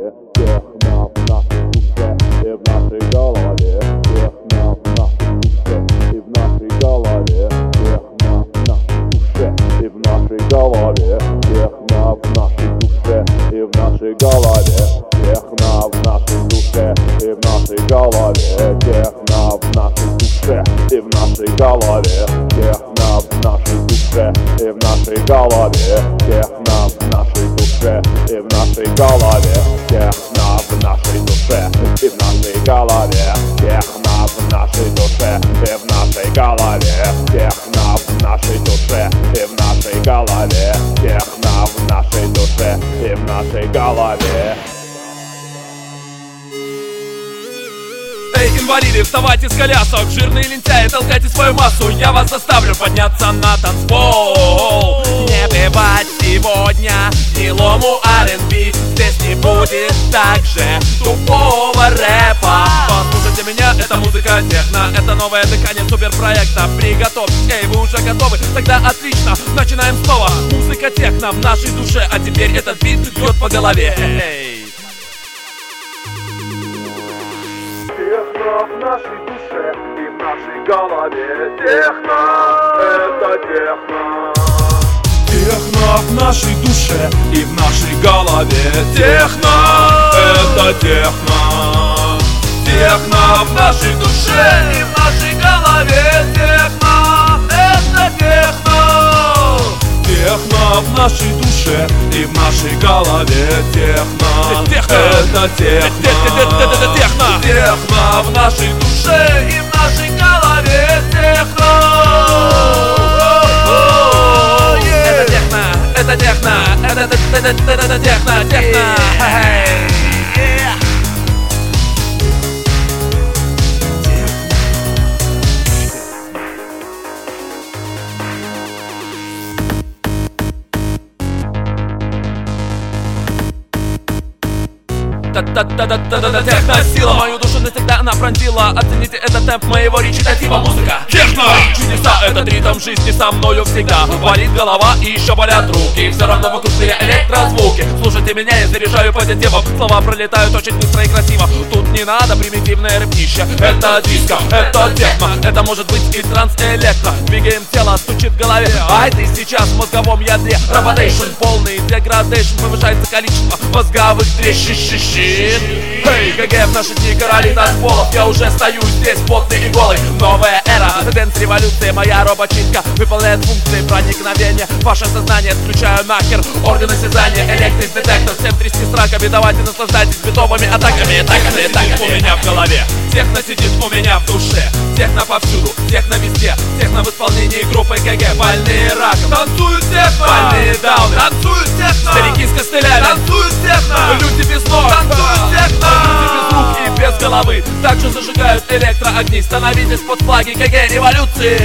техно в нашей душе и в нашей голове, техно в нашей душе и в нашей голове, техно в нашей душе и в нашей голове, техно в нашей душе и в нашей голове, техно в нашей душе и в нашей голове, техно в нашей душе и в нашей голове, техно в нашей душе и в нашей голове, техно в нашей душе и в нашей голове, техно в нашей душе и в нашей голове, техно в нашей душе и в нашей голове, техно в нашей душе и в нашей голове, техно в нашей душе и в нашей голове. Эй, инвалиды, вставайте с колясок, жирные лентяи, толкайте свою массу. Я вас заставлю подняться на танцпол. Не бывать сегодня гнилому R&B. Здесь не будет также тупого рэпа. Послушайте меня, это музыка техно, это новое дыхание суперпроекта. Приготовьтесь, эй, вы уже готовы? Тогда отлично, начинаем снова. Музыка техно в нашей душе, а теперь этот бит бьет по голове. Эй. Техно в нашей душе и в нашей голове, техно, это техно. Техно в нашей душе и в нашей голове, техно, это техно. Техно в нашей душе и в нашей голове, техно, это техно. Техно в нашей душе и в нашей голове, техно, это техно. Техно в нашей душе и в нашей голове, техно. Это техно, это техно. Техно, сила мою душу навсегда она пронзила. Оцените этот темп моего речитатива. Музыка техно, чудеса, этот ритм жизни со мною всегда. Болит голова и еще болят руки, все равно вокруг меня электрозвуки. Слушайте меня, я заряжаю позитивом. Слова пролетают очень быстро и красиво. Тут не надо примитивное рэпнище. Это диско, это техно, это может быть и транс-электро. Двигаем тело, стучит в голове. Ай, ты сейчас в мозговом ядре. Роботейшн, полный деградейшн. Повышается количество мозговых трещин. Эй, ГГ в наши дни короли танцполов. Я уже стою здесь потный и голый. Новая эра, дэнс-революция. Моя робочитка выполняет функции проникновения в ваше сознание. Отключаю нахер органы осязания, электрик-детектор. Всем трясти с раками, давайте наслаждайтесь битовыми атаками. Техно у меня в голове, техно сидит у меня в душе. Техно повсюду, техно везде, техно в исполнении группы ГГ. Больные раком танцуют техно, больные дауны танцуют техно, старики с костылями танцуют техно, люди без ног танцуют техно, люди без рук и без головы также зажигают электроогни. Становитесь под флаги ГГ революции.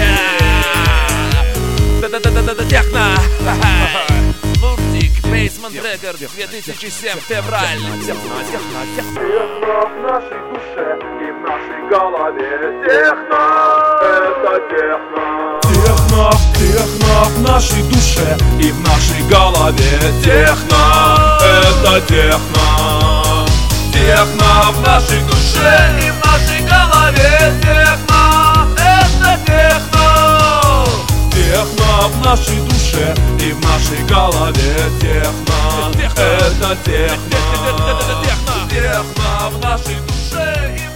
Техно. Луртик, Бейсмент Рекорд, 2007, февраль. Техно в нашей душе и в нашей голове, техно, это техно. Техно в нашей душе и в нашей голове, техно, это техно. Техно в нашей душе и в нашей голове, техно, это техно. Техно в нашей душе и в нашей голове, техно, это техно. Техно в нашей душе и